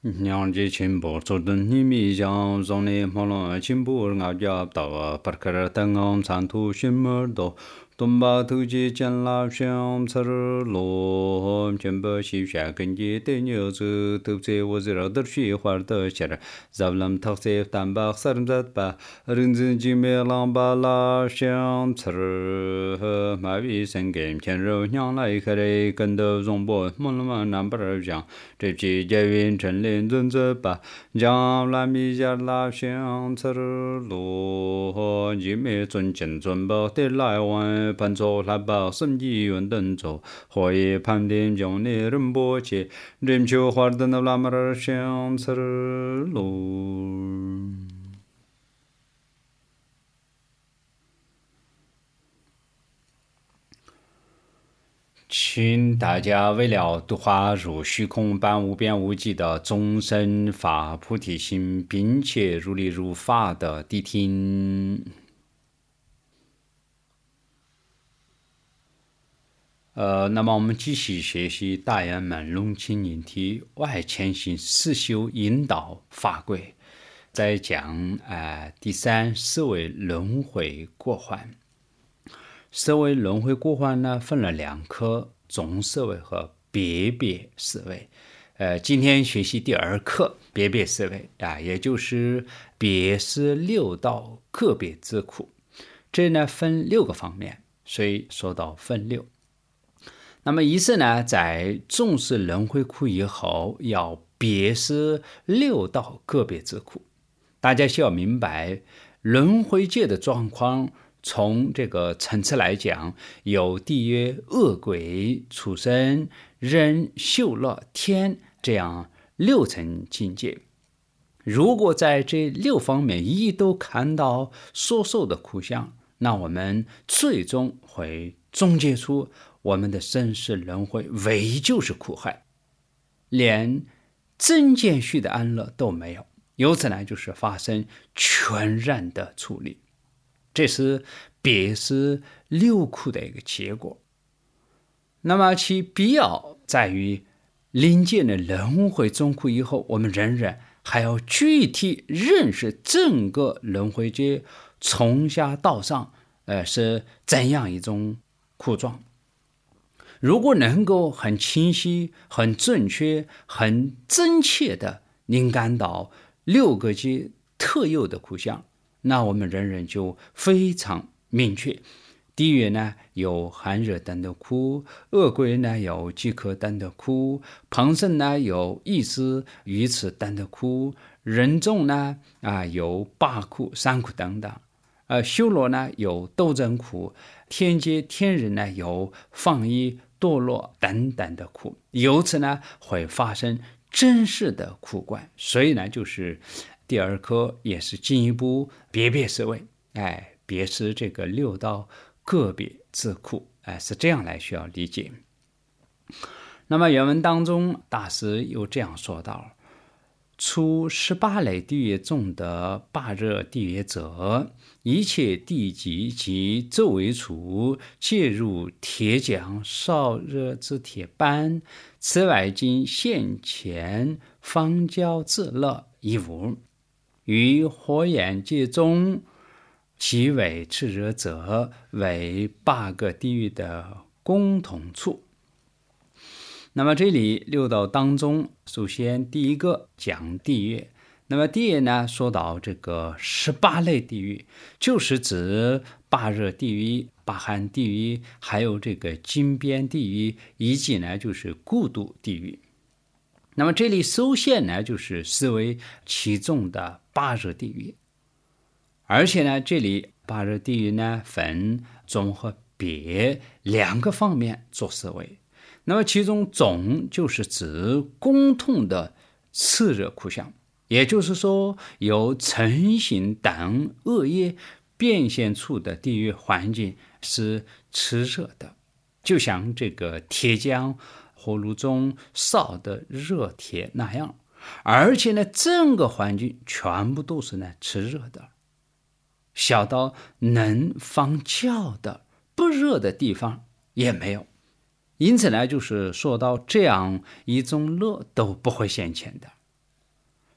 娘家亲不做的你米酱，让你忙了亲不俺家到，把个等俺长途寻么多。东巴头前见老乡，吃罗，全部西下跟着对牛子，都在我这的水花的下儿，咱们特色蛋白三十八，认真进面浪把老乡吃，马尾生根前肉娘来开的，跟着容波，梦了梦南不儿讲，这期节云陈林认真把，将来米家老乡吃罗，进面尊敬尊宝的来往。盘坐来把生意运动做，可以盘点将你人波切，人球花的那拉马儿相吃喽。请大家为了度化入虚空般无边无际的众生发菩提心，并且如理如法的谛听。那么我们继续学习大圆满龙清引体外潜行四修引导法轨，在讲第三思维轮回过患。思维轮回过患呢，分了两科，总思维和别别思维。今天学习第二课别别思维也就是别思六道个别自苦。这呢分6个方面，所以说到分6。那么一次呢，在重视轮回苦以后，要别思6道个别自苦。大家需要明白，轮回界的状况，从这个层次来讲，有地狱、恶鬼、畜生、人、修乐、天这样6层境界。如果在这6方面一都看到所受的苦相，那我们最终会总结出我们的生死轮回唯就是苦害，连真见续的安乐都没有，由此呢就是发生全然的处理，这是别思6苦的一个结果。那么其必要在于临界的轮回中苦以后，我们仍然还要具体认识整个轮回界从下到上是怎样一种苦状。如果能够很清晰、很准确、很真切的灵感到6个界特有的苦相，那我们人人就非常明确。地狱呢有寒热等的苦，恶鬼呢有饥渴等的苦，旁生呢有意思愚痴等的苦，人众呢有8苦、3苦等等。修罗呢有斗争苦，天界天人呢有放逸堕落等等的苦，由此呢会发生真实的苦观。所以呢就是第2课也是进一步别别思维，别思这个6道个别自苦，是这样来需要理解。那么原文当中大师又这样说道，出18类地狱中的8热地狱者，一切地级及周围处，皆如铁匠烧热之铁板，此外经现前方交自乐一无。于火焰界中，其为炽热者，为8个地狱的共同处。那么这里6道当中，首先第一个讲地狱。那么地狱呢，说到这个18类地狱，就是指8热地狱、8寒地狱，还有这个金边地狱，以及呢就是孤独地狱。那么这里首先呢就是思维其中的8热地狱，而且呢这里8热地狱呢分总和别2个方面做思维。那么其中总就是指共同的炽热苦相，也就是说有嗔行等恶业变现出的地狱环境是炽热的，就像这个铁匠火炉中烧的热铁那样，而且呢整个环境全部都是呢炽热的，小到能放脚的不热的地方也没有。因此呢就是说到这样一种乐都不会现前的，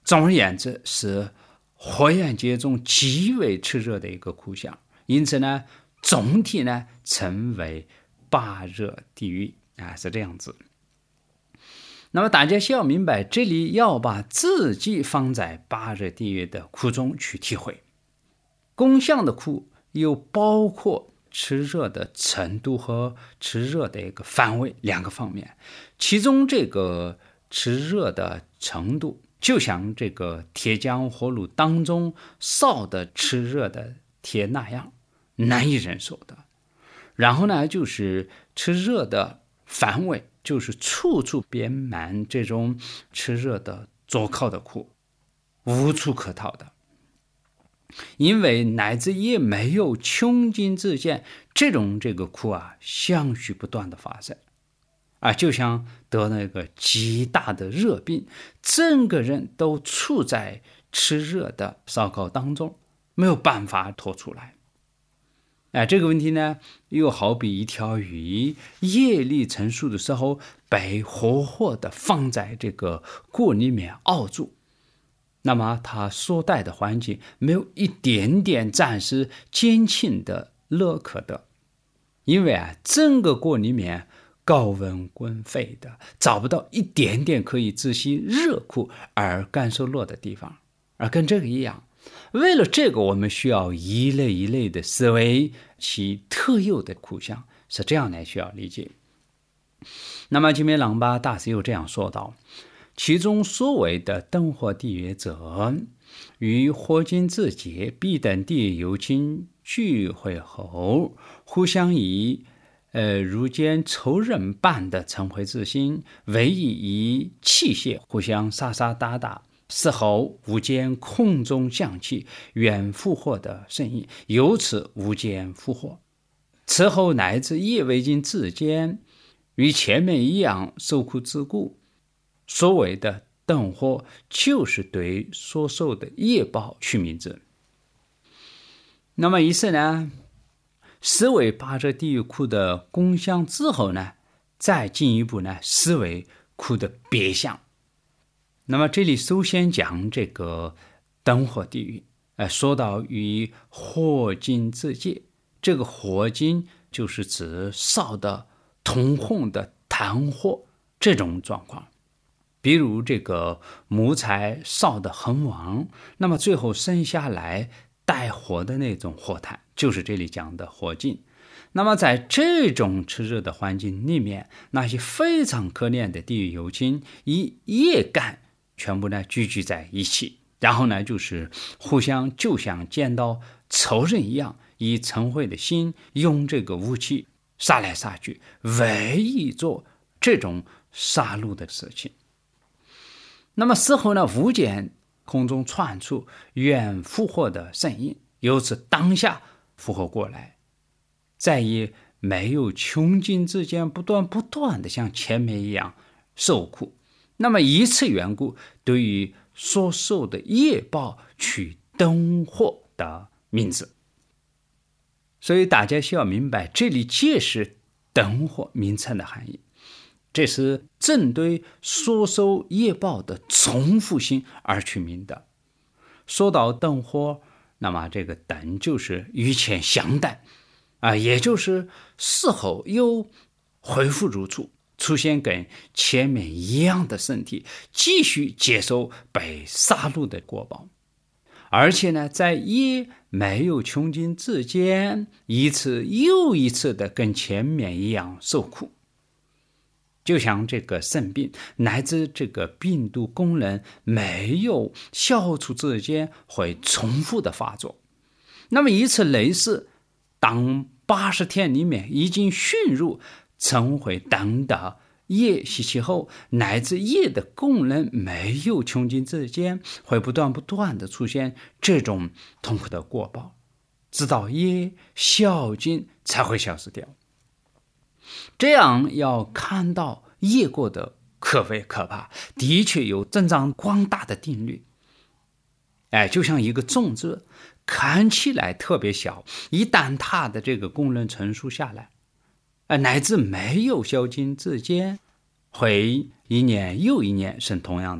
总而言之，是火焰节中极为炽热的一个苦相，因此呢，总体呢称为八热地狱是这样子。那么大家需要明白，这里要把自己放在八热地狱的苦中去体会。功相的苦又包括炽热的程度和炽热的一个范围两个方面，其中这个炽热的程度就像这个铁浆火炉当中烧的炽热的铁那样难以忍受的。然后呢，就是炽热的范围，就是处处遍满这种炽热的灼烤的苦，无处可逃的。因为乃至也没有穷尽自见，这个苦相续不断的发生就像得了一个极大的热病，整个人都处在炽热的烧烤当中，没有办法脱出来。这个问题呢，又好比一条鱼业力成熟的时候，被活活的放在这个锅里面熬住，那么它所带的环境没有一点点暂时减轻的乐可得，因为整个锅里面高温滚沸的，找不到一点点可以窒息热苦而感受乐的地方。而跟这个一样，为了这个我们需要一类一类的思维其特有的苦相，是这样来需要理解。那么金梅朗巴大师又这样说道，其中所谓的灯火地狱者，与火尽自劫必等地有情聚会后，互相以如间仇人般的嗔恚之心，唯以器械互相杀杀打打，事后无间空中响起远复活的声音，由此无间复活。此后乃至夜未尽自间，与前面一样受苦之故。所谓的灯火，就是对所受的业报取名字。那么以此呢，思维八热地狱苦的功相之后呢，再进一步呢，思维苦的别相。那么这里首先讲这个灯火地狱，说到与火尽自界，这个火尽就是指烧的通红的炭火这种状况。比如这个木材烧得很旺，那么最后剩下来带火的那种火炭，就是这里讲的火尽。那么在这种炽热的环境里面，那些非常可怜的地狱有情以业感全部呢聚集在一起，然后呢就是互相就像见到仇人一样，以嗔恚的心用这个武器杀来杀去，唯一做这种杀戮的事情。那么事后呢，无间空中传出远复活的声音，由此当下复活过来，再也没有穷尽之间不断的像前面一样受苦。那么以此缘故，对于所受的业报取灯火的名字。所以大家需要明白，这里皆是灯火名称的含义，这是针对所受业报的重复性而取名的。说到灯火，那么这个灯就是与前相等也就是事后又恢复如初，出现跟前面一样的身体，继续接受被杀戮的果报。而且呢，在业没有穷尽之间，一次又一次的跟前面一样受苦。就像这个肾病乃至这个病毒功能没有消除之间会重复的发作。那么以此类似，当80天里面已经驯入嗔恚等的业习气后，乃至业的功能没有穷尽之间，会不断的出现这种痛苦的果报，直到业消尽才会消失掉。这样要看到业过的可谓可怕，的确有增长广大的定律。就像一个种子看起来特别小，一旦它的这个功能成熟下来，乃至没有消尽之间，会一年又一年生同样的果。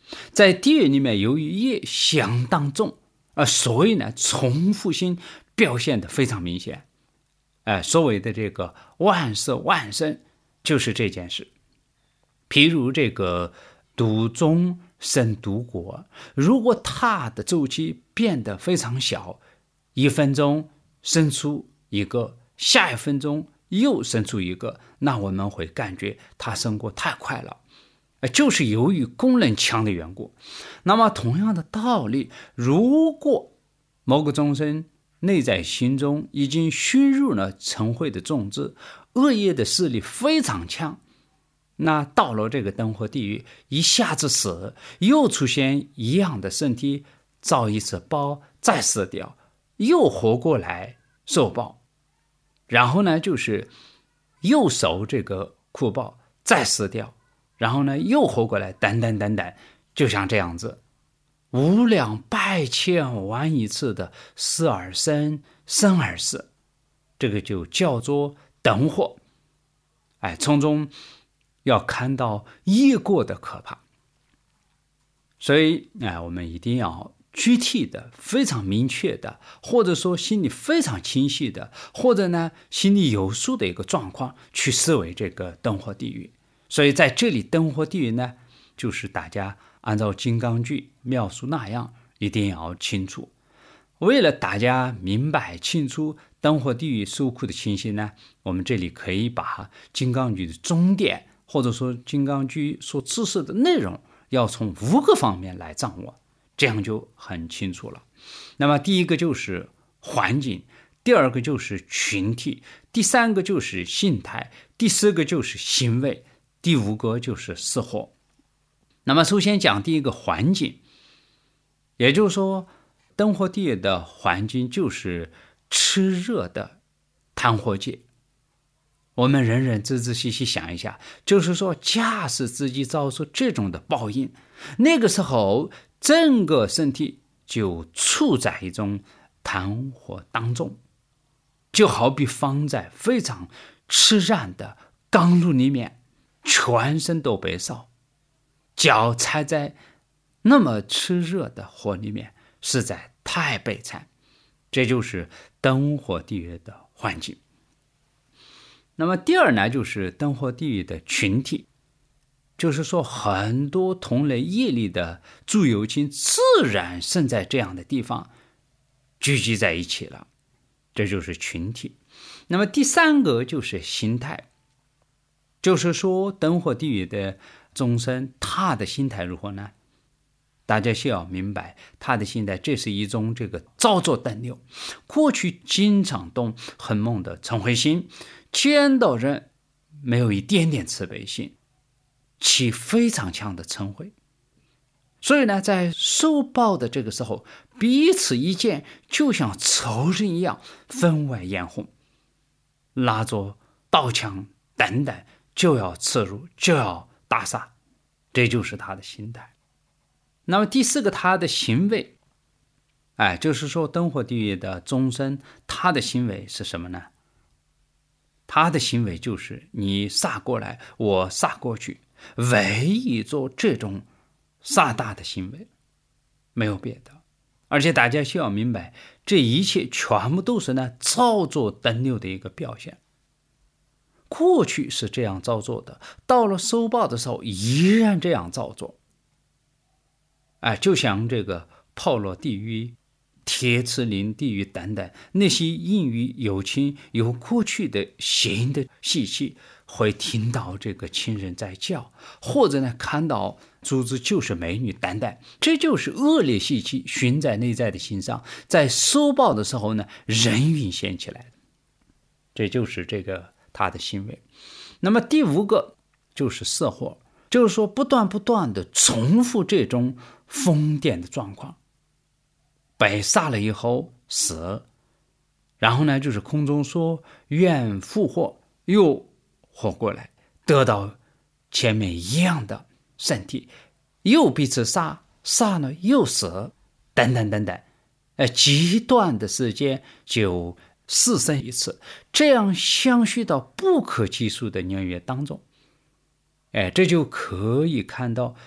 在地狱里面，由于业相当重，所以呢，重复性表现得非常明显。所谓的这个万世万生，就是这件事。譬如这个毒中生毒果，如果它的周期变得非常小，1分钟生出一个，下1分钟又生出一个，那我们会感觉它生过太快了，就是由于功能强的缘故。那么同样的道理，如果某个众生内在心中已经熏入了嗔恚的种子，恶业的势力非常强，那到了这个灯火地狱，一下子死，又出现一样的身体，遭一次报，再死掉，又活过来受报，然后呢就是又受这个苦报，再死掉，然后呢又活过来，等等等等，就像这样子无量百千万亿次的死而生，生而死，这个就叫做灯火。从中要看到业过的可怕。所以我们一定要具体的、非常明确的，或者说心里非常清晰的，或者呢心里有数的一个状况去思维这个灯火地狱。所以在这里灯火地狱呢，就是大家按照金刚句描述那样，一定要清楚。为了大家明白清楚灯火地狱受苦的情形呢，我们这里可以把金刚句的重点，或者说金刚句所指示的内容，要从5个方面来掌握，这样就很清楚了。那么第一个就是环境，第二个就是群体，第三个就是心态，第4个就是行为，第5个就是死活。那么首先讲第一个环境，也就是说灯火地狱的环境就是炽热的炭火界。我们人人仔仔细细想一下，就是说假使自己遭受这种的报应，那个时候整个身体就处在一种炭火当中，就好比放在非常炽燃的钢炉里面，全身都被烧，脚踩在那么炽热的火里面，实在太悲惨。这就是灯火地狱的环境。那么第二呢，就是灯火地狱的群体，就是说很多同类业力的诸有情自然生在这样的地方，聚集在一起了，这就是群体。那么第3个就是心态，就是说灯火地狱的众生，他的心态如何呢？大家需要明白他的心态，这是一种这个造作等流，过去经常动很猛的嗔恚心，见到人没有一点点慈悲心，起非常强的嗔恚。所以呢，在受报的这个时候，彼此一见就像仇人一样，分外眼红，拿着刀枪等等就要刺入，就要打杀，这就是他的心态。那么第4个，他的行为，就是说灯火地狱的众生，他的行为是什么呢？他的行为就是你杀过来，我杀过去，唯一做这种杀大的行为，没有别的。而且大家需要明白，这一切全部都是呢造作等流的一个表现。过去是这样造作的，到了受报的时候依然这样造作。就像这个炮烙地狱、铁齿林地狱等等，那些阴郁有情有过去的邪淫的习气，会听到这个亲人在叫，或者呢看到珠子就是美女等等，这就是恶劣习气熏在内在的心上，在受报的时候呢人晕现起来的，这就是这个他的行为。那么第5个就是色火，就是说不断的重复这种疯癫的状况，被杀了以后死，然后呢就是空中说愿复活，又活过来，得到前面一样的身体，又彼此杀了又死，等等等等，极短的时间就4生一次，这样相续到不可计数的年月当中。这就可以看到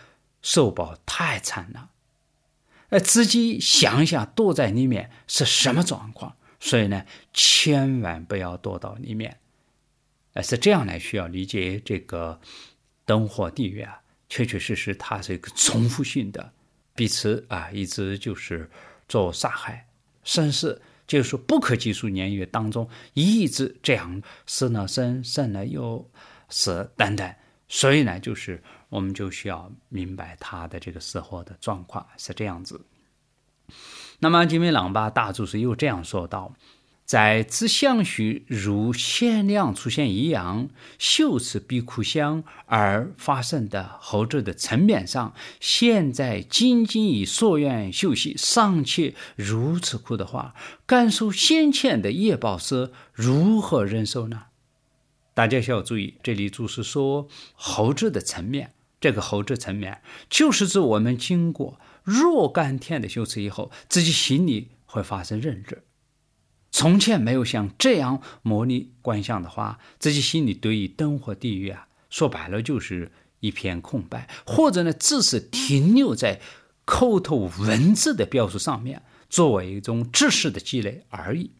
受报太惨了，自己想一下躲在里面是什么状况，所以呢，千万不要躲到里面。是这样来需要理解这个灯火地狱啊，确确实实它是一个重复性的，彼此一直就是做杀害，甚至就是说不可计数年月当中一直这样死了生，生了又死等等。所以呢，就是我们就需要明白他的这个死活的状况是这样子。那么金明朗巴大祖师又这样说道，在自相续如限量出现一样，修持比苦相而发生的后者的层面上，现在仅仅以所愿修习尚且如此苦的话，感受先前的业报时如何忍受呢？大家需要注意，这里祖师说后者的层面，这个后者层面就是指我们经过若干天的修持以后，自己心里会发生认知。从前没有像这样模拟观想的话，自己心里对于灯火地狱说白了就是一片空白，或者呢只是停留在口头文字的表述上面，作为一种知识的积累而已。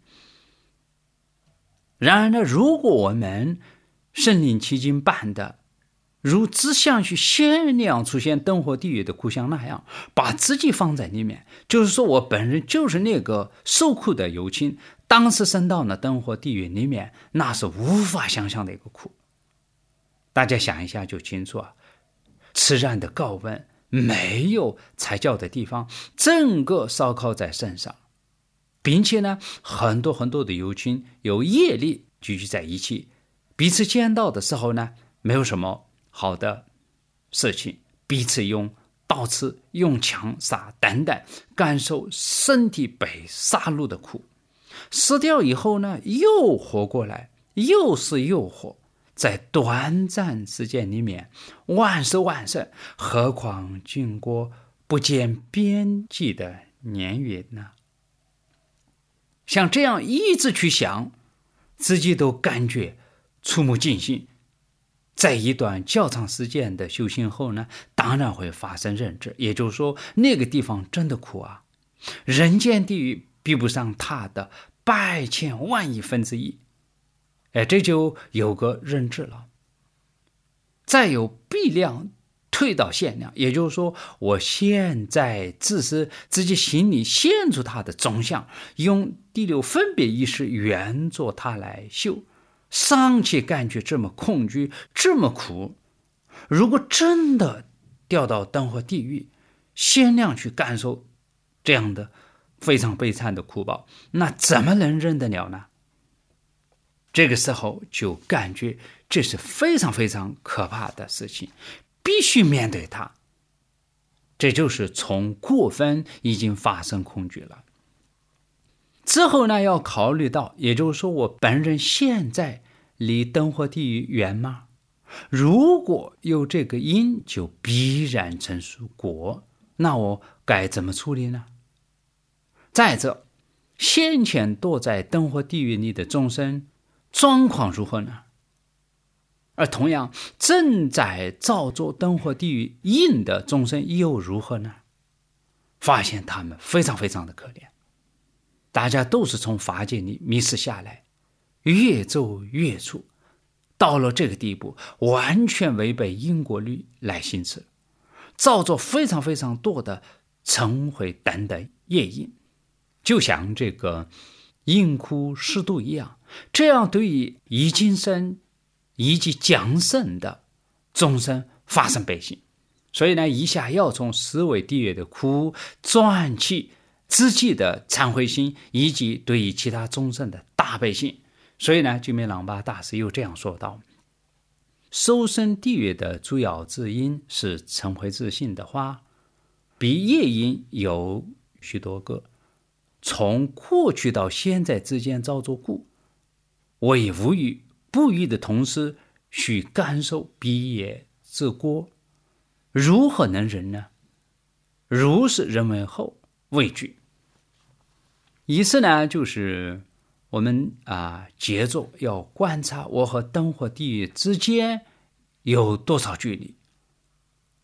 然而呢，如果我们身临其境般的如自相续限量出现灯火地狱的苦相那样，把自己放在里面，就是说我本人就是那个受苦的有情，当时升到了灯火地狱里面，那是无法想象的一个苦。大家想一下就清楚此然的高温，没有踩脚的地方，整个烧烤在身上，并且呢，很多很多的有情有业力聚集在一起，彼此见到的时候呢，没有什么好的事情，彼此用刀刺、用枪杀等等，感受身体被杀戮的苦。死掉以后呢，又活过来，又死又活，在短暂时间里面万事万胜，何况经过不见边际的年月呢？像这样一直去想，自己都感觉触目惊心。在一段较长时间的修行后呢，当然会发生认知，也就是说那个地方真的苦啊，人间地狱比不上它的100千万亿分之一，这就有个认知了。再有必量退到限量，也就是说我现在只是自己心里现出它的总相，用第六分别意识原作它来修，尚且感觉这么恐惧，这么苦。如果真的掉到灯火地狱，限量去感受这样的非常悲惨的苦报，那怎么能忍得了呢？这个时候就感觉这是非常非常可怕的事情，必须面对它。这就是从过分已经发生恐惧了。之后呢，要考虑到，也就是说我本人现在离灯火地狱远吗？如果有这个因，就必然成熟果，那我该怎么处理呢？再者，先前躲在灯火地狱里的众生状况如何呢？而同样正在造作灯火地狱因的众生又如何呢？发现他们非常非常的可怜，大家都是从法界里迷失下来，越走越错，到了这个地步，完全违背因果律来行持，造作非常非常多的嗔恚等等业因，就像这个因苦湿度一样。这样对于已经生以及将生的众生发生悲心。所以呢，以下要从思维地狱的苦转起自己的忏悔心，以及对于其他众生的大悲心。所以呢，君明朗巴大师又这样说道：受生地狱的主要之因是嗔恚之心的话，比业因有许多个，从过去到现在之间造作故，为无欲不欲的同时，需感受彼业之果，如何能忍呢？如是人为后畏惧。意思呢，就是我们接着要观察我和灯火地狱之间有多少距离。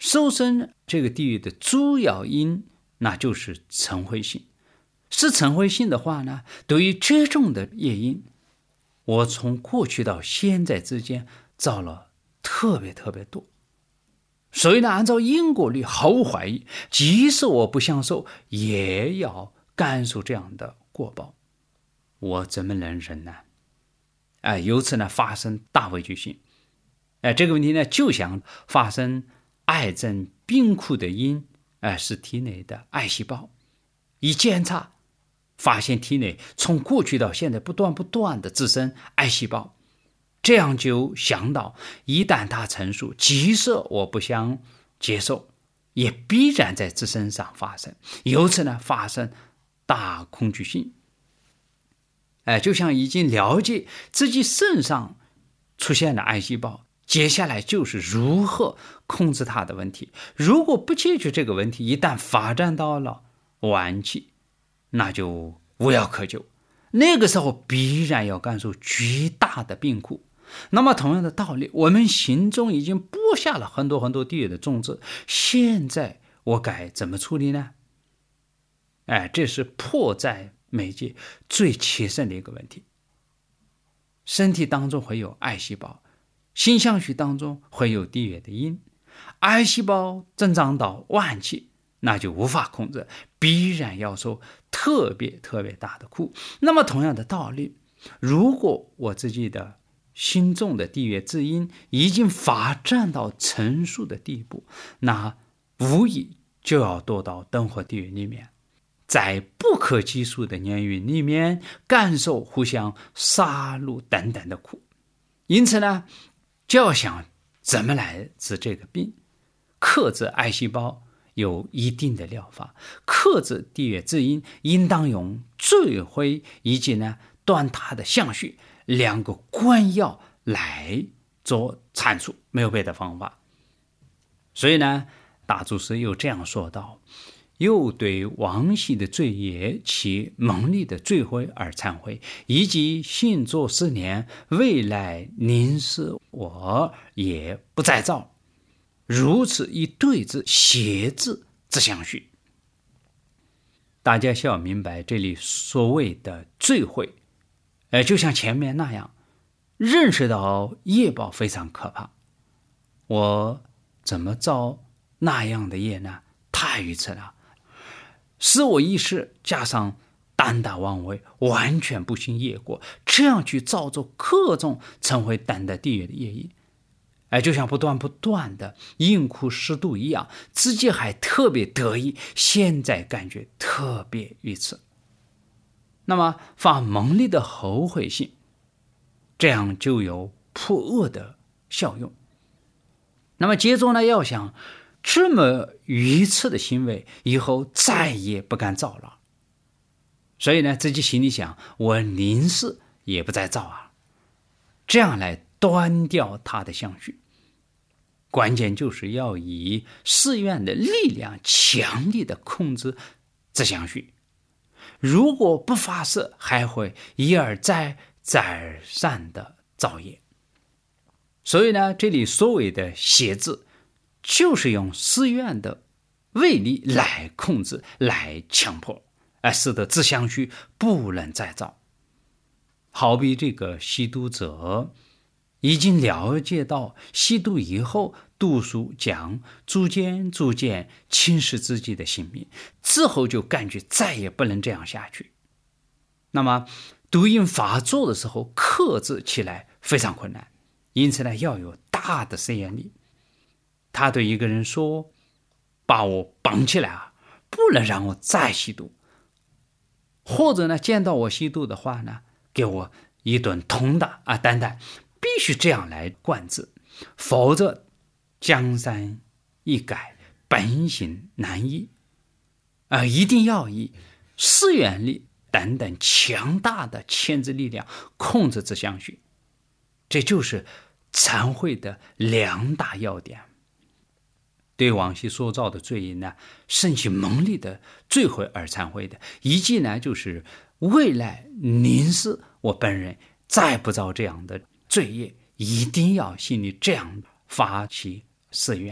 受生这个地狱的主要因，那就是嗔恚心。是嗔恚心的话呢，对于这种的业因，我从过去到现在之间造了特别多。所以呢，按照因果律毫无怀疑，即使我不享受，也要感受这样的果报，我怎么能忍呢？由此呢发生大畏惧心。这个问题呢，就像发生癌症病苦的因，是体内的癌细胞。一检查发现体内从过去到现在不断的滋生癌细胞，这样就想到一旦它成熟，即使我不想接受，也必然在自身上发生，由此呢发生大恐惧心。就像已经了解自己身上出现了癌细胞，接下来就是如何控制它的问题。如果不解决这个问题，一旦发展到了晚期，那就无药可救，那个时候必然要感受巨大的病苦。那么同样的道理，我们心中已经播下了很多地狱的种子，现在我该怎么处理呢？这是迫在眉睫最切身的一个问题。身体当中会有癌细胞，心相续当中会有地狱的因，癌细胞增长到晚期，那就无法控制，必然要受特别大的苦。那么同样的道理，如果我自己的心中的地狱之因已经发展到成熟的地步，那无疑就要堕到灯火地狱里面，在不可计数的年月里面感受互相杀戮等等的苦。因此呢，就要想怎么来治这个病。克制癌细胞有一定的疗法，克制地狱之因应当用罪悔以及呢断它的相续两个官药来做阐述，没有别的方法。所以呢，大祖师又这样说道：又对往昔的罪业其蒙利的罪悔而忏悔，以及信作思念，未来宁是我也不再造。如此一对治邪治之相续。大家需要明白，这里所谓的罪悔，就像前面那样，认识到业报非常可怕，我怎么造那样的业呢？太愚痴了，使我一时加上胆大妄为，完全不信业果，这样去造作各种成为胆的地狱的业因，就像不断的应苦适度一样，自己还特别得意，现在感觉特别愚痴。那么发蒙利的后悔心，这样就有破恶的效用。那么接着呢，要想这么愚痴的行为以后再也不敢造了，所以呢，自己心里想，我宁是也不再造啊，这样来断掉他的相续。关键就是要以誓愿的力量强力的控制这相续，如果不发誓，还会一而再再而三的造业。所以呢，这里所谓的邪治，就是用誓愿的威力来控制，来强迫，使得自相续不能再造。好比这个吸毒者已经了解到吸毒以后毒素将逐渐侵蚀自己的性命，之后就感觉再也不能这样下去。那么毒瘾发作的时候克制起来非常困难，因此呢，要有大的誓愿力。他对一个人说，把我绑起来啊，不能让我再吸毒，或者呢，见到我吸毒的话呢，给我一顿痛打啊等等，必须这样来管制，否则江山易改，本性难移。一定要以誓愿力等等强大的牵制力量控制这相续，这就是忏悔的两大要点。对往昔所造的罪业呢，升起蒙利的罪悔而忏悔的，以及呢，就是未来宁是我本人再不造这样的罪业，一定要心里这样发起誓愿，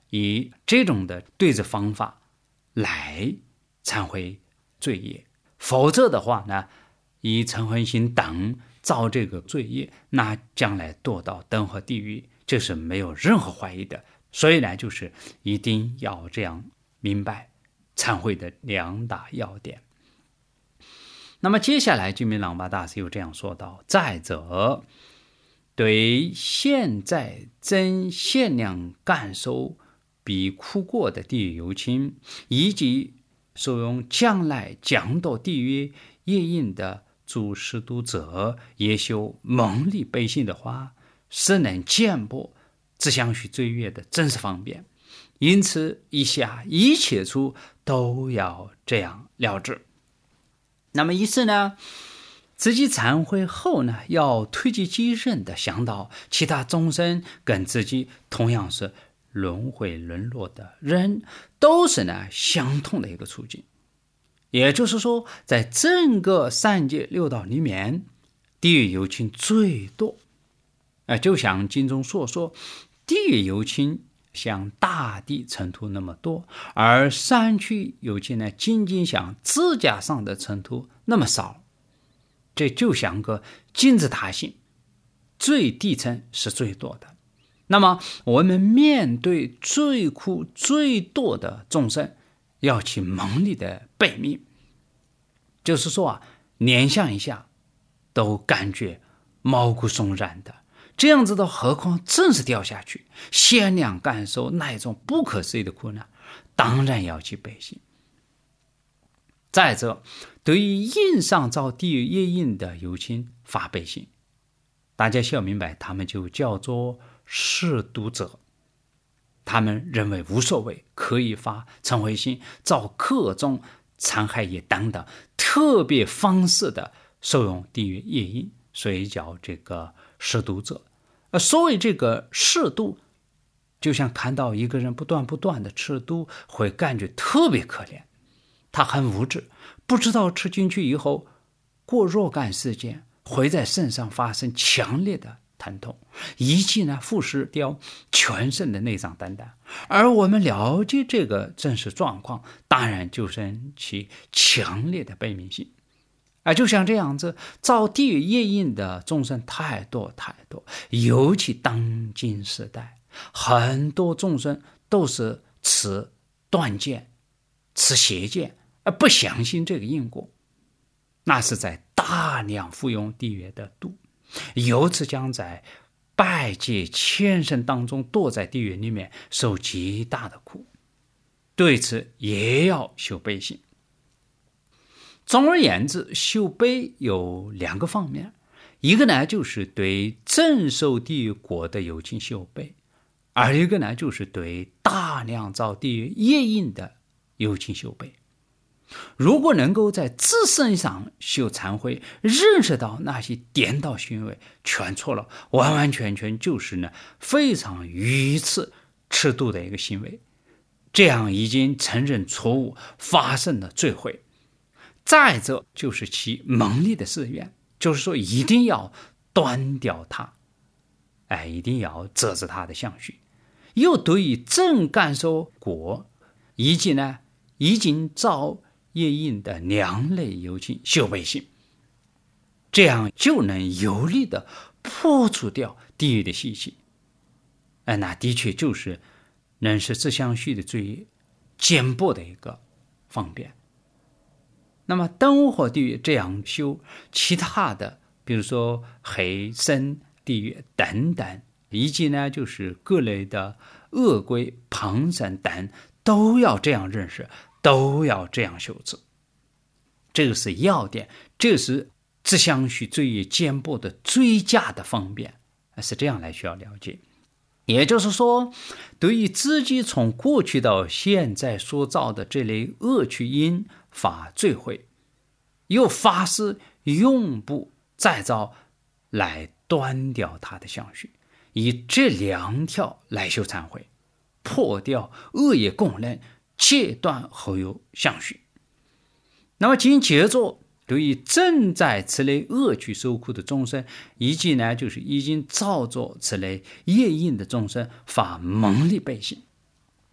以这种的对治方法来忏悔罪业，否则的话呢，以嗔恨心等造这个罪业，那将来堕到灯和地狱，这是没有任何怀疑的。所以呢，就是一定要这样明白忏悔的2大要点。那么接下来居民朗巴大师又这样说道：再者，对现在真限量感受比苦过的地狱有情，以及所用将来降到地狱业因的诸师徒者，也修蒙力背信的话，是能见破自相续罪业的真实方便。因此以下一切处都要这样了知。那么意思呢，自己忏悔后呢，要推己及人的想到其他众生跟自己同样是轮回沦落的人，都是呢相同的一个处境。也就是说，在整个三界六道里面，地狱有情最多。就像经中所说，地狱有情像大地尘土那么多，而山区有情呢，仅仅像指甲上的尘土那么少。这就像个金字塔形，最底层是最多的。那么我们面对最苦最多的众生，要去蒙力的背命，就是说联想一下都感觉毛骨悚然的。这样子的，何况真是掉下去，限量感受那一种不可思议的苦难，当然要去背信。再者，对于印上造地狱业因的有情发背信，大家需要明白，他们就叫做舐犊者。他们认为无所谓，可以发嗔恚心，造各种残害业等等特别方式的受用地狱业因，所以叫这个舐犊者。所谓这个舐犊，就像看到一个人不断的吃肚，会感觉特别可怜。他很无知，不知道吃进去以后，过若干时间会在身上发生强烈的疼痛，以及呢腐蚀掉全身的内脏等等。而我们了解这个真实状况，当然就生起强烈的悲悯心。就像这样子，造地狱业因的众生太多，尤其当今时代，很多众生都是持断见、持邪见，不相信这个因果，那是在大量服用地狱的毒，由此将在百劫千生当中堕在地狱里面，受极大的苦。对此也要修悲心。总而言之，修悲有2个方面，一个呢就是对正受地狱果的有情修悲，而一个呢就是对大量造地狱业因的有情修悲。如果能够在自身上修忏悔，认识到那些颠倒行为全错了，完全就是呢非常愚痴尺度的一个行为，这样已经承认错误，发生了罪悔。再者就是其蒙力的誓愿，就是说一定要断掉它，一定要遮止它的相续。又对于正感受果，以及呢已经造业因的2类有情修悲心，这样就能有力的破除掉地狱的习气。那的确就是能使自相续的罪业减薄的一个方便。那么灯火地狱这样修，其他的比如说黑深地狱等等，以及呢就是各类的恶鬼旁生等，都要这样认识，都要这样修持。这个是要点，这是自相续罪业减薄的最佳的方便，是这样来需要了解。也就是说，对于自己从过去到现在所造的这类恶趣因发罪悔，又发誓永不再造，来断掉他的相续，以这2条来修忏悔，破掉恶业共认，切断后有相续。那么紧接着，对于正在此类恶趣受苦的众生，以及呢就是已经造作此类业因的众生，发蒙力悲心。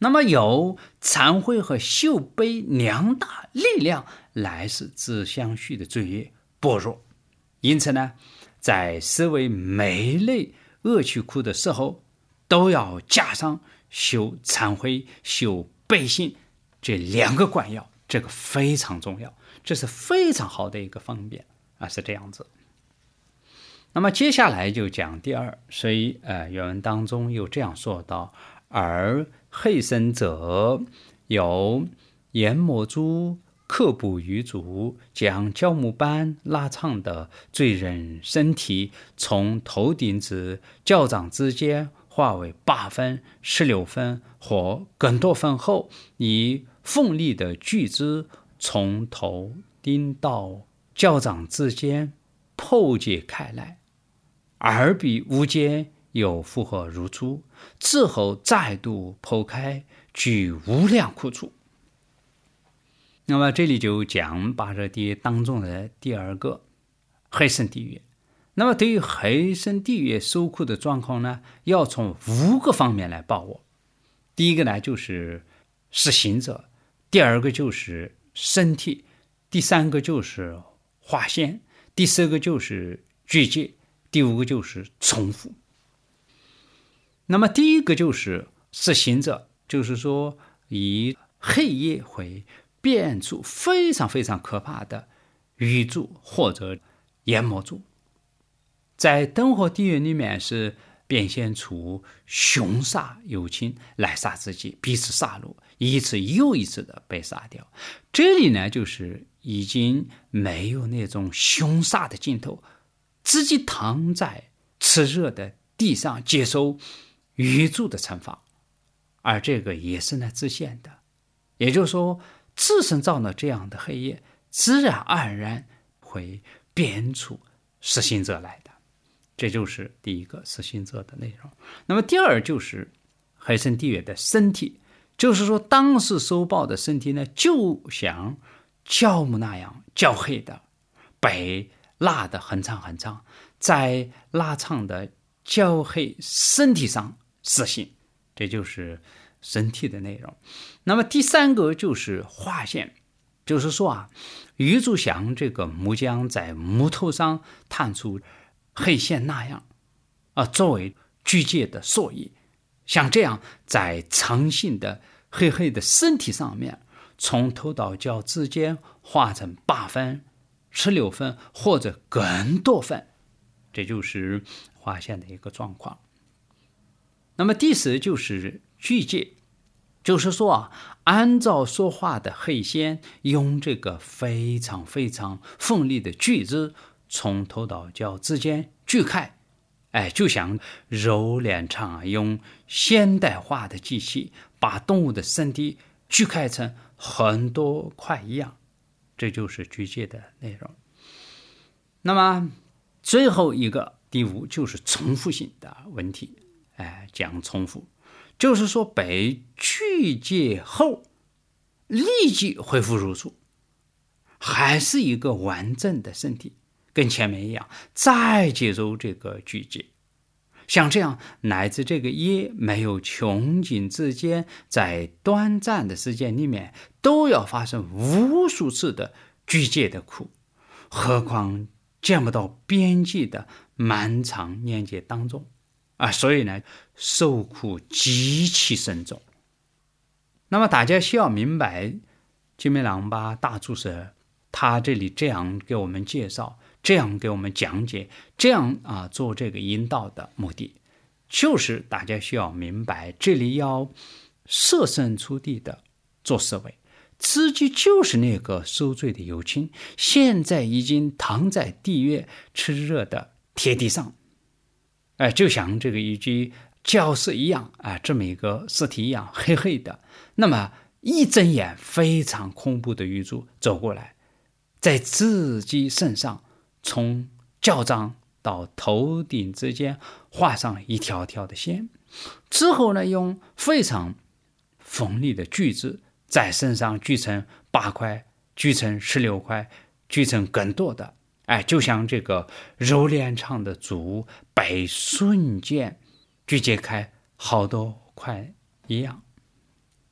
那么由忏悔和修悲两大力量来使自相续的罪业薄弱。因此呢，在思维每一类恶趣苦的时候，都要加上修忏悔、修悲心这两个关要，这个非常重要，这是非常好的一个方便是这样子。那么接下来就讲第二，所以原文当中有这样说到：而黑身者，有研磨珠刻布于足，将胶木般拉长的罪人身体从头顶至脚掌之间划为8分、16分或更多分后，以锋利的锯子从头顶到脚掌之间剖解开来，耳鼻无间有负荷如初，之后再度剖开，具无量苦处。那么这里就讲八热地狱当中的第二个黑身地狱。那么对于黑身地狱受苦的状况呢，要从5个方面来把握。第一个呢就是实行者，第二个就是身体，第三个就是化现，第四个就是具戒，第5个就是重复。那么第一个就是实行者，就是说以黑夜会变出非常非常可怕的鱼柱或者研磨柱，在灯火地狱里面是变现出凶杀有情来杀自己，彼此杀戮，一次又一次的被杀掉。这里呢就是已经没有那种凶杀的镜头，自己躺在炽热的地上接受鱼柱的惩罚，而这个也是呢自现的，也就是说自身造了这样的黑夜，自然而然会变出实行者来的。这就是第一个实行者的内容。那么第二就是黑身地狱的身体，就是说当时受报的身体呢，就像胶木那样焦黑的，被拉得很长很长，在拉长的焦黑身体上实行，这就是身体的内容。那么第三个就是化现，就是说鱼柱像这个木匠在木头上探出黑线那样作为具戒的所依，像这样在长性的黑黑的身体上面，从头到脚之间划成8分、16分或者更多分，这就是划线的一个状况。那么第四就是具戒，就是说按照说话的黑线，用这个非常非常锋利的锯子从头到脚之间锯开，就像揉脸厂用现代化的机器把动物的身体锯开成很多块一样，这就是具戒的内容。那么最后一个第5就是重复性的问题，讲重复，就是说被具戒后立即恢复如初，还是一个完整的身体，跟前面一样再接受这个具戒，像这样乃至这个业没有穷尽之间，在短暂的时间里面都要发生无数次的具戒的苦，何况见不到边际的漫长年节当中所以呢受苦极其深重。那么大家需要明白金梅郎巴大注释他这里这样给我们介绍，这样给我们讲解，这样做这个引导的目的，就是大家需要明白这里要设身处地的做思维，自己就是那个受罪的有情，现在已经躺在地狱炽热的铁地上，就像这个一具焦尸一样这么一个尸体一样黑黑的，那么一睁眼非常恐怖的鱼柱走过来，在自己身上从脚掌到头顶之间画上一条条的线，之后呢用非常锋利的锯子在身上锯成8块，锯成16块，锯成更多的，就像这个揉脸厂的竹被瞬间锯解开好多块一样。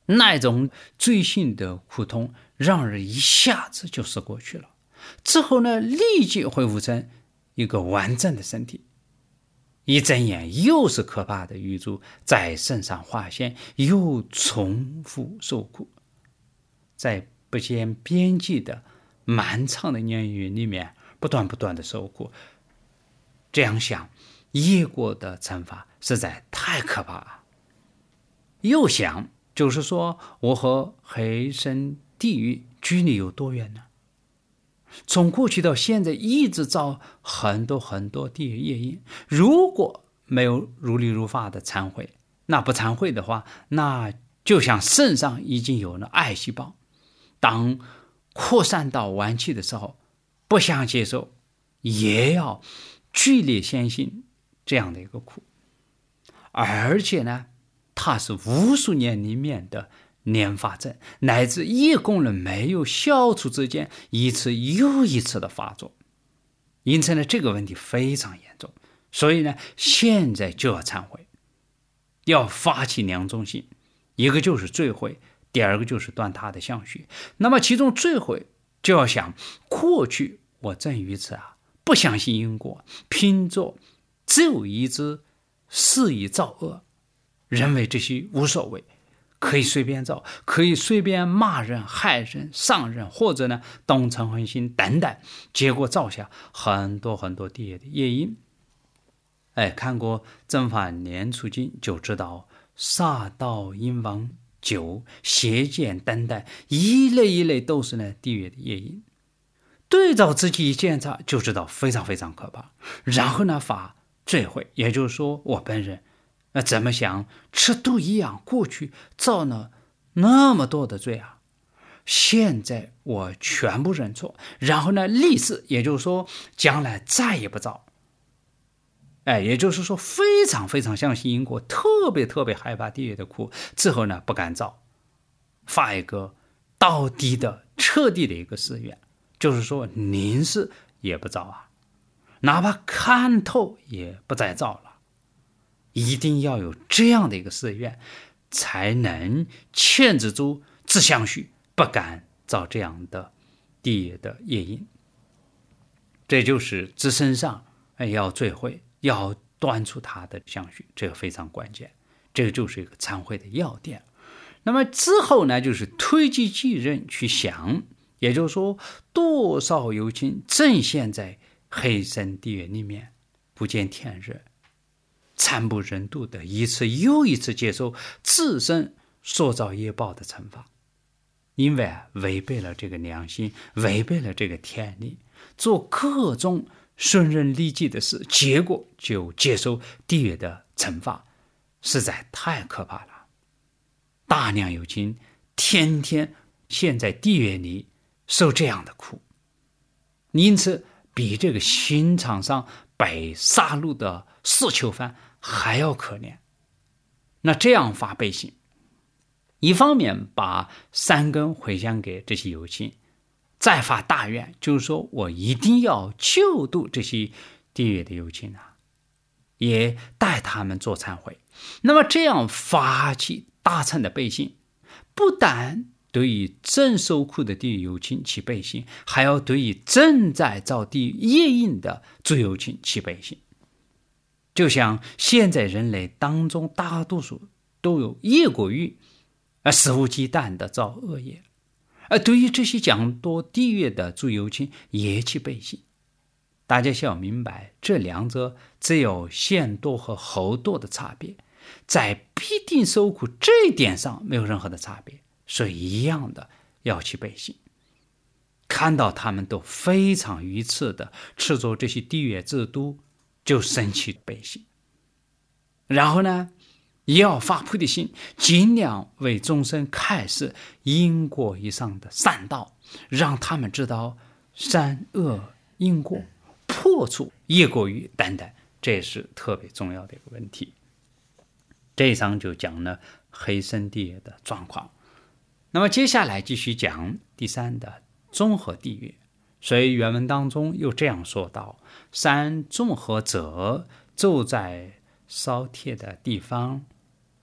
那种罪性的苦痛让人一下子就是过去了，之后呢，立即恢复成一个完整的身体。一睁眼又是可怕的狱卒在身上划线，又重复受苦，在不见边际的漫长的年月里面不断的受苦。这样想，业果的惩罚实在太可怕了。又想，就是说我和黑深地狱距离有多远呢？从过去到现在一直造很多地狱业因，如果没有如理如法的忏悔，那不忏悔的话，那就像肾上已经有了癌细胞，当扩散到晚期的时候，不想接受也要剧烈相信这样的一个苦。而且呢，它是无数年里面的连发症，乃至业功能没有消除之间，一次又一次的发作。因此呢，这个问题非常严重。所以呢，现在就要忏悔，要发起两种心，一个就是罪悔，第二个就是断他的相续。那么其中罪悔就要想，过去我正于此不相信因果，拼作只有一只肆意造恶，认为这些无所谓，可以随便造，可以随便骂人、害人、伤人，或者呢动嗔恨心等等，结果造下很多地狱的业因。看过《正法莲处经》就知道，杀盗淫妄酒邪见等等一类都是呢地狱的业因。对照自己一检查就知道非常可怕。然后呢，发罪悔，也就是说我本人怎么想吃毒一样，过去造了那么多的罪现在我全部认错，然后呢立誓，也就是说将来再也不造。也就是说非常相信因果，特别害怕地狱的苦，之后呢不敢造，发一个到底的彻底的一个誓愿，就是说临死也不造哪怕看透也不再造了。一定要有这样的一个誓愿，才能牵制住自相续，不敢造这样的地狱的业因。这就是自身上要罪悔，要断除他的相续，这个非常关键，这个就是一个忏悔的要点。那么之后呢，就是推己及人去想，也就是说多少有情正陷在黑深地狱里面，不见天日，惨不忍睹的一次又一次接受自身所造业报的惩罚，因为违背了这个良心，违背了这个天理，做各种顺人利己的事，结果就接受地狱的惩罚，实在太可怕了。大量有情天天陷在地狱里受这样的苦，因此比这个刑场上被杀戮的死囚犯还要可怜。那这样发悲心，一方面把三根回向给这些有情，再发大愿，就是说我一定要救度这些地狱的有情也带他们做忏悔。那么这样发起大乘的悲心，不但对于正受苦的地狱有情起悲心，还要对于正在造地狱业因的诸有情起悲心。就像现在人类当中大多数都有业果欲，肆无忌惮的造恶业，而对于这些讲多地狱的诸有情也起悲心。大家需要明白，这两者只有先堕和后堕的差别，在必定受苦这一点上没有任何的差别，所以一样的要起悲心。看到他们都非常愚痴的吃着这些地狱之毒，就生起悲心。然后呢，也要发菩提心，尽量为众生开示因果以上的善道，让他们知道善恶因果，破除业果欲等等，这也是特别重要的一个问题。这一章就讲了黑深地狱的状况。那么接下来继续讲第三的综合地狱。所以原文当中又这样说道：三综合者，住在烧铁的地方，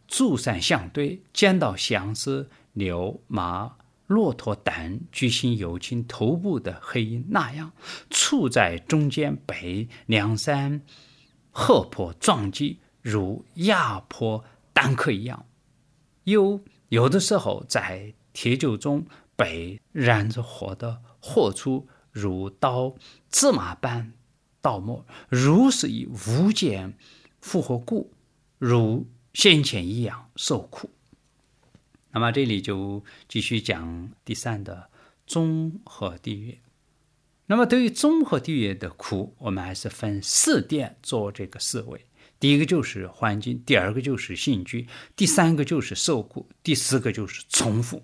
诸山相对，见到像是牛马骆驼等巨型有情头部的黑鹰那样，处在中间，被两山河坡撞击，如压迫丹克一样。有的时候在铁臼中被燃着火的火出，如刀芝麻般倒没，如是以无间复活故，如先前一样受苦。那么这里就继续讲第三的综合地狱。那么对于综合地狱的苦，我们还是分4点做这个思维。第一个就是环境，第二个就是性居，第三个就是受苦，第4个就是重复。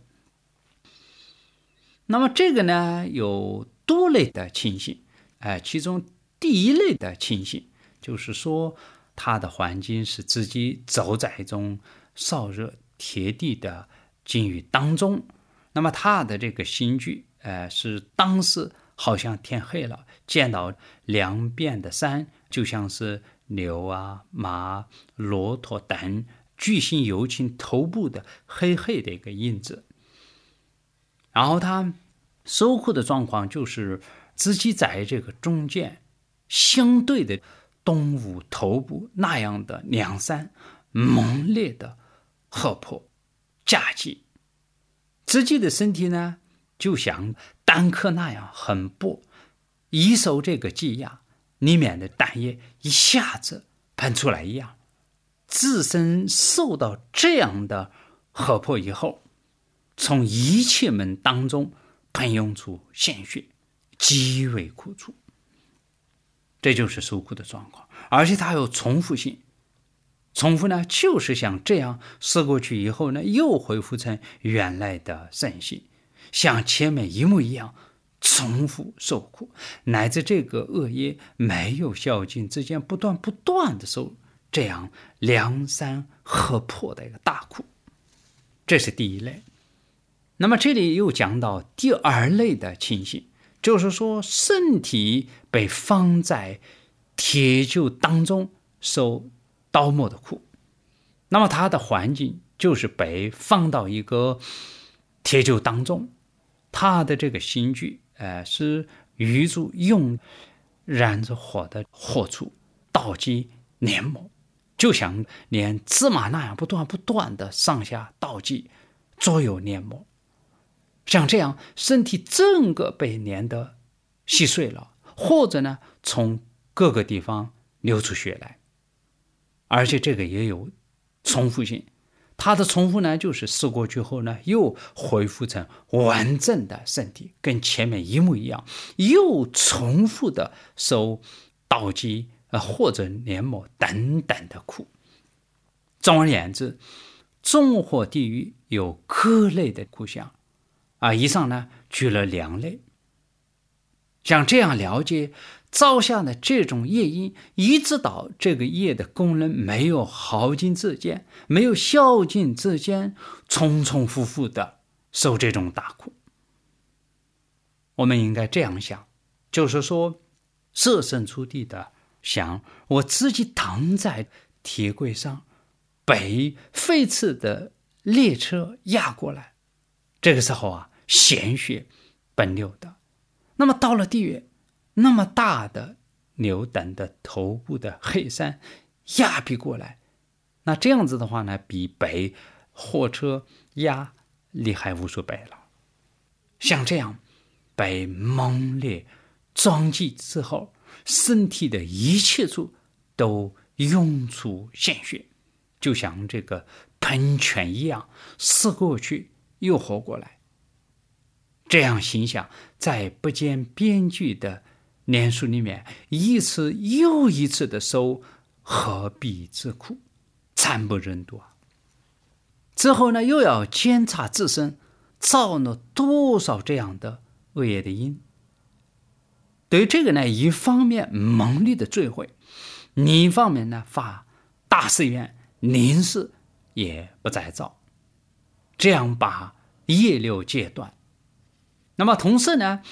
那么这个呢，有多类的情形，其中第一类的情形就是说，它的环境是自己走在一种烧热铁地的境遇当中，那么它的这个心居，是当时好像天黑了，见到两边的山，就像是牛啊、马、骆驼等巨型有情头部的黑黑的一个印子。然后他受苦的状况就是自己在这个中间相对的动物头部那样的两山猛烈的河坡夹击，自己的身体呢就像丹克那样很薄，一受这个挤压，里面的蛋液一下子喷出来一样，自身受到这样的河坡以后，从一切门当中喷涌出鲜血，极为苦楚。这就是受苦的状况，而且它有重复性。重复呢，就是像这样试过去以后呢，又恢复成原来的身性，像前面一模一样重复受苦，乃至这个恶业没有消尽之间不断的受这样两山河破的一个大苦。这是第一类。那么这里又讲到第二类的情形，就是说身体被放在铁臼当中受刀磨的苦。那么它的环境就是被放到一个铁臼当中，它的这个刑具是鱼柱用燃着火的火柱倒击碾磨，就像连芝麻那样不断的上下倒击，左右碾磨。像这样身体整个被碾得稀碎了，或者呢从各个地方流出血来。而且这个也有重复性，它的重复呢就是试过去后呢又恢复成完整的身体，跟前面一模一样，又重复的受倒击或者碾磨等等的苦。总而言之，综合地狱有各类的苦相以上呢举了2类。像这样了解造下的这种业因，一直到这个业的功能没有耗尽之间，没有消尽之间，重复的受这种大苦。我们应该这样想，就是说设身处地的想，我自己躺在铁轨上，被飞驰的列车压过来，这个时候鲜血奔流的。那么到了地狱，那么大的牛等的头部的黑山压逼过来，那这样子的话呢，比被货车压厉害无数倍了。像这样被猛烈撞击之后，身体的一切处都涌出鲜血，就像这个喷泉一样，撕过去又活过来。这样形象在不见边际的年数里面，一次又一次的受何必之苦，惨不忍睹啊！之后呢，又要检查自身造了多少这样的恶业的因。对于这个呢，一方面猛烈的追悔，另一方面呢，发大誓愿临时也不再造，这样把业流截断。那么同时呢，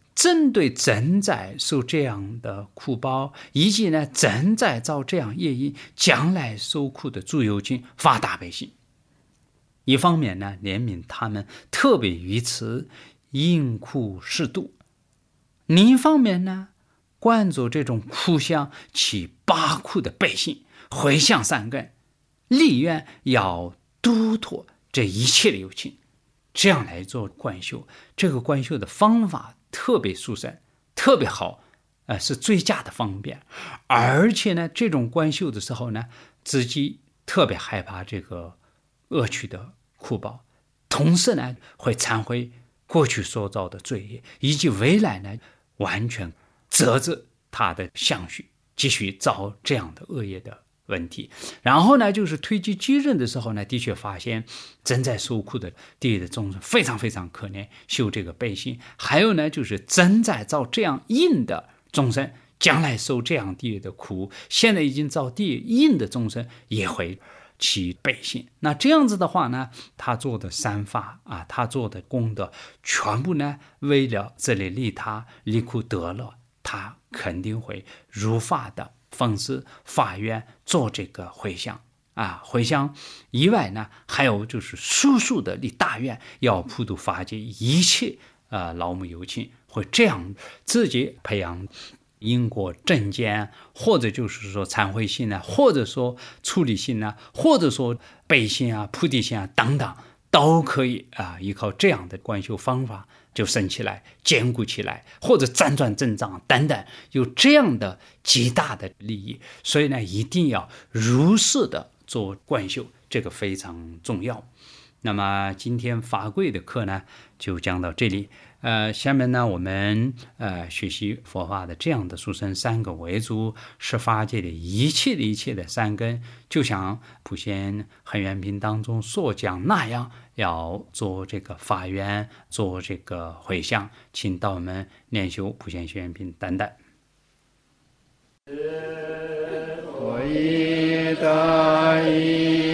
针对正在受这样的苦报，以及呢正在遭这样业因，将来受苦的诸有情发大悲心。一方面呢怜悯他们，特别于此因苦适度；另一方面呢观着这种苦相起拔苦的悲心，回向善根，力愿要度脱这一切的有情，这样来做观修。这个观修的方法特别殊胜，特别好，是最佳的方便。而且呢这种观修的时候呢，自己特别害怕这个恶趣的苦报，同时呢会忏悔过去所造的罪业，以及未来呢完全责止他的相续继续造这样的恶业的问题。然后呢就是推己及人的时候呢，的确发现正在受苦的地狱的众生非常非常可怜，修这个悲心。还有呢就是正在造这样因的众生，将来受这样地狱的苦，现在已经造地狱因的众生也会起悲心。那这样子的话呢，他做的善法他做的功德全部呢为了这里利他离苦得乐，他肯定会如法的方式发愿做这个回向回向以外呢，还有就是速速的立大愿，要普度法界一切劳木有情，会这样自己培养因果正见，或者就是说忏悔心或者说处理心或者说悲心菩提心等等，都可以依靠这样的观修方法就升起来，坚固起来，或者辗转增长等等，有这样的极大的利益。所以呢一定要如实的做观修，这个非常重要。那么今天法贵的课呢就讲到这里。下面呢我们学习佛法的这样的殊胜三个为主，是法界的一切的善根，就像普贤恒愿品当中所讲那样，要做这个法愿，做这个回向，请到我们念修普贤行愿品等等。我以大义